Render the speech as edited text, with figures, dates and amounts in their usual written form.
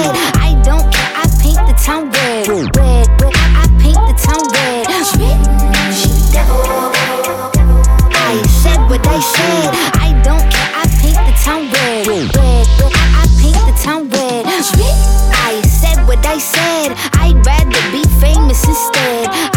said, I don't care, I paint the town red. Red, red, I paint the town red. She the devil. I said what I said, I don't care, I paint the town red. Red, red, I paint the town red. I said what I said, I'd rather be famous instead.